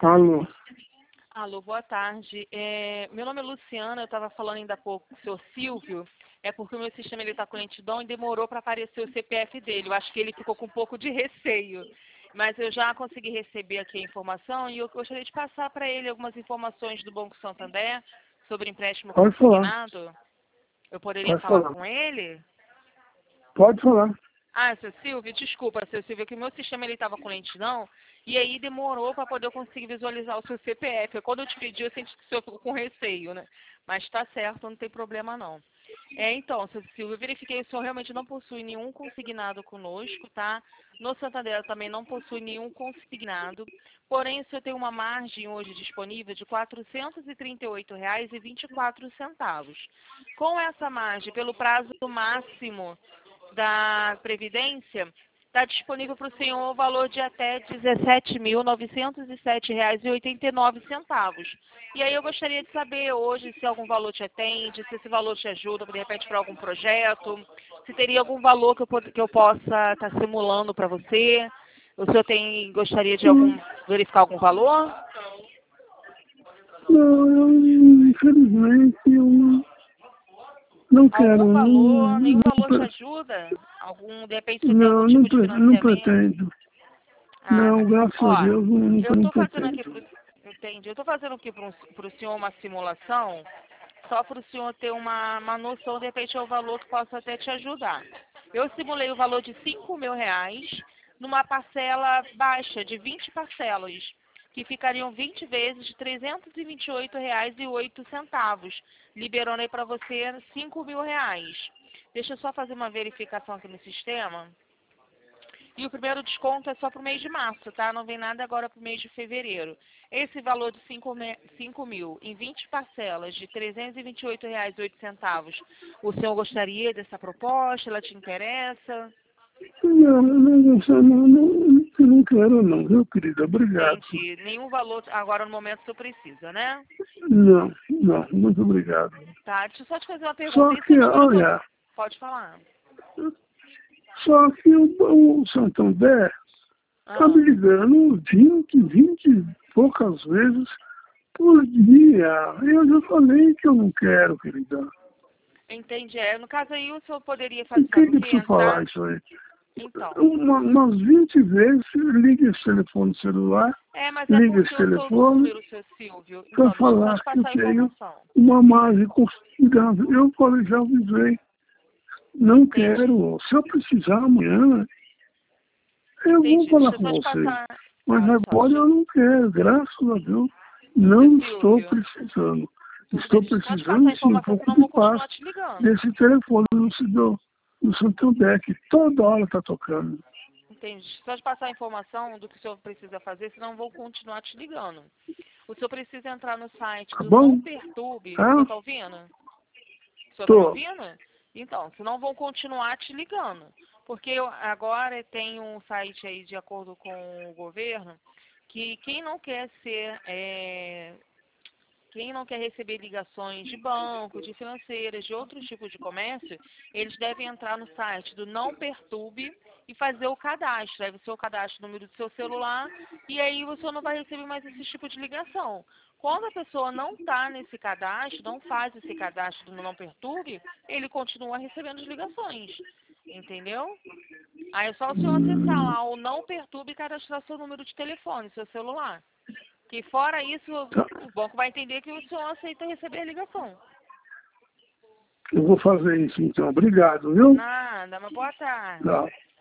Alô, Alô, boa tarde. Meu nome é Luciana, eu estava falando ainda há pouco com o senhor Silvio. É porque o meu sistema está com lentidão e demorou para aparecer o CPF dele. Eu acho que ele ficou com um pouco de receio. Mas eu já consegui receber aqui a informação e eu gostaria de passar para ele algumas informações do Banco Santander sobre empréstimo pode falar, consignado. Eu poderia pode falar falar, com ele? pode falar. Seu Silvio, desculpa, seu Silvio, que o meu sistema ele estava com lentidão e aí demorou para poder eu conseguir visualizar o seu CPF. Quando eu te pedi, eu senti que o senhor ficou com receio, né? Mas está certo, não tem problema não. Então, seu Silvio, eu verifiquei que o senhor realmente não possui nenhum consignado conosco, tá? No Santander também não possui nenhum consignado. Porém, o senhor tem uma margem hoje disponível de R$ 438,24. Com essa margem, pelo prazo máximo da Previdência, está disponível para o senhor o valor de até R$ 17.907,89. E aí eu gostaria de saber hoje se algum valor te atende, se esse valor te ajuda, de repente, para algum projeto, se teria algum valor que eu possa estar simulando para você. O senhor gostaria de Hum, verificar algum valor? Infelizmente, eu não quero, Algum valor, nenhum valor te pre- ajuda? De repente, você tem algum não, tipo de não financiamento? pretendo. Ah, Não, tá. graças a Ó, Deus, eu não tô fazendo aqui pretendo. entendi. Eu tô fazendo aqui pro senhor uma simulação, só para o senhor ter uma noção, de repente, é o valor que possa até te ajudar. Eu simulei o valor de R$ 5.000 numa parcela baixa, de 20 parcelas, que ficariam 20 vezes de R$ 328,08, liberando aí para você R$ 5.000. Deixa eu só fazer uma verificação aqui no sistema. E o primeiro desconto é só para o mês de março, tá? Não vem nada agora para o mês de fevereiro. Esse valor de 5 mil em 20 parcelas de R$ 328,08, o senhor gostaria dessa proposta? Ela te interessa? Eu não quero não, viu, querida? Obrigado. Entendi. Nenhum valor agora no momento que eu precisa, né? Não, não, muito obrigado. Tá, deixa eu só te fazer uma pergunta. Só Esse que, número que eu... olha, Pode falar. só que o Santander está me Ah, ligando 20 e poucas vezes por dia. Eu já falei que eu não quero, querida. entendi. No caso aí, o senhor poderia Por fazer, que sabe o que eu quê? preciso falar Entrar... isso aí? Então... Umas 20 vezes, liga esse telefone celular, Mas é liga porque esse o seu telefone número, seu Silvio. para Então, deixa eu só falar te que eu passar a tenho informação. uma margem considerável. Eu falei, já avisei, não Entendi. quero. Se eu precisar amanhã, eu vou Entendi. falar Deixa eu com só te vocês. passar. Mas Olha só, agora eu não quero, graças a Deus. seu Não estou Silvio. precisando. Tudo bem, Estou deixa eu só te passar precisando a sim um informação, pouco senão eu de vou paz continuar te ligando. desse telefone no Santander, que toda hora está tocando. Entendi. Só te passar a informação do que o senhor precisa fazer, senão eu vou continuar te ligando. O senhor precisa entrar no site Tá do Não bom? Perturbe. O senhor Tá? tá ouvindo? O senhor tá me Tô. ouvindo? Então, senão vou continuar te ligando. Porque eu agora tem um site aí, de acordo com o governo, que quem não quer receber ligações de banco, de financeiras, de outros tipos de comércio, eles devem entrar no site do Não Perturbe e fazer o cadastro. Deve ser o cadastro no número do seu celular e aí você não vai receber mais esse tipo de ligação. Quando a pessoa não está nesse cadastro, não faz esse cadastro do Não Perturbe, ele continua recebendo as ligações. Entendeu? Aí é só o senhor acessar Hum, lá o Não Perturbe e cadastrar seu número de telefone, seu celular. Que fora isso, tá. o banco vai entender que o senhor aceita receber a ligação. Eu vou fazer isso então. Obrigado, viu? Nada, mas boa tarde. Tá.